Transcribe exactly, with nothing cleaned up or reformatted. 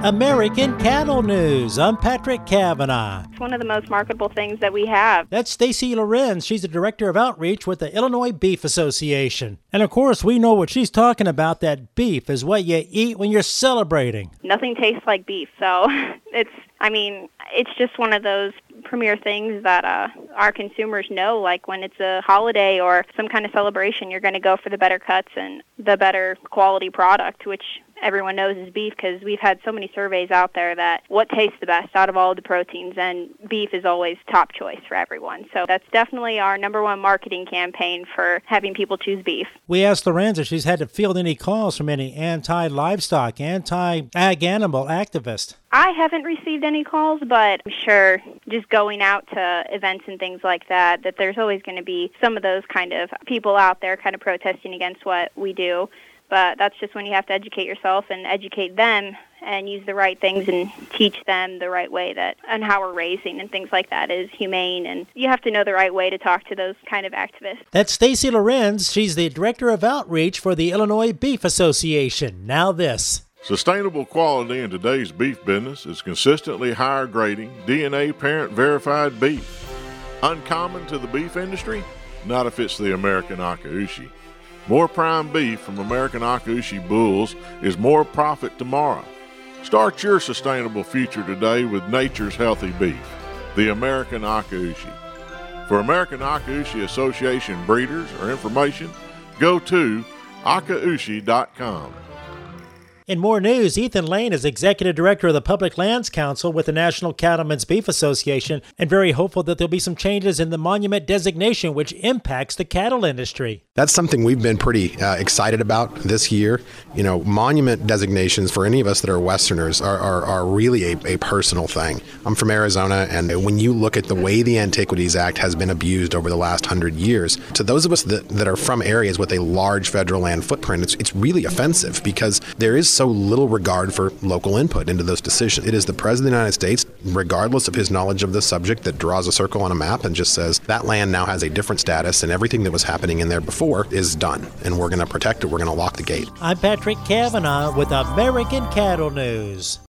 American Cattle News. I'm Patrick Cavanaugh. It's one of the most marketable things that we have. That's Stacy Lorenz. She's the Director of Outreach with the Illinois Beef Association. And of course, we know what she's talking about, that beef is what you eat when you're celebrating. Nothing tastes like beef, so it's, I mean, it's just one of those premier things that uh, our consumers know, like when it's a holiday or some kind of celebration, you're going to go for the better cuts and the better quality product, which everyone knows is beef, because we've had so many surveys out there that what tastes the best out of all of the proteins, and beef is always top choice for everyone. So that's definitely our number one marketing campaign for having people choose beef. We asked Lorenz if she's had to field any calls from any anti-livestock, anti-ag animal activists. I haven't received any calls, but I'm sure just going out to events and things like that, that there's always going to be some of those kind of people out there kind of protesting against what we do. But that's just when you have to educate yourself and educate them and use the right things and teach them the right way that and how we're raising and things like that is humane. And you have to know the right way to talk to those kind of activists. That's Stacy Lorenz. She's the Director of Outreach for the Illinois Beef Association. Now this. Sustainable quality in today's beef business is consistently higher grading, D N A parent-verified beef. Uncommon to the beef industry? Not if it's the American Akaushi. More prime beef from American Akaushi bulls is more profit tomorrow. Start your sustainable future today with nature's healthy beef, the American Akaushi. For American Akaushi Association breeders or information, go to akaushi dot com. In more news, Ethan Lane is Executive Director of the Public Lands Council with the National Cattlemen's Beef Association and very hopeful that there'll be some changes in the monument designation which impacts the cattle industry. That's something we've been pretty uh, excited about this year. You know, monument designations for any of us that are Westerners are, are, are really a, a personal thing. I'm from Arizona, and when you look at the way the Antiquities Act has been abused over the last hundred years, to those of us that, that are from areas with a large federal land footprint, it's, it's really offensive because there is so little regard for local input into those decisions. It is the President of the United States, regardless of his knowledge of the subject, that draws a circle on a map and just says that land now has a different status and everything that was happening in there before is done. And we're going to protect it. We're going to lock the gate. I'm Patrick Cavanaugh with American Cattle News.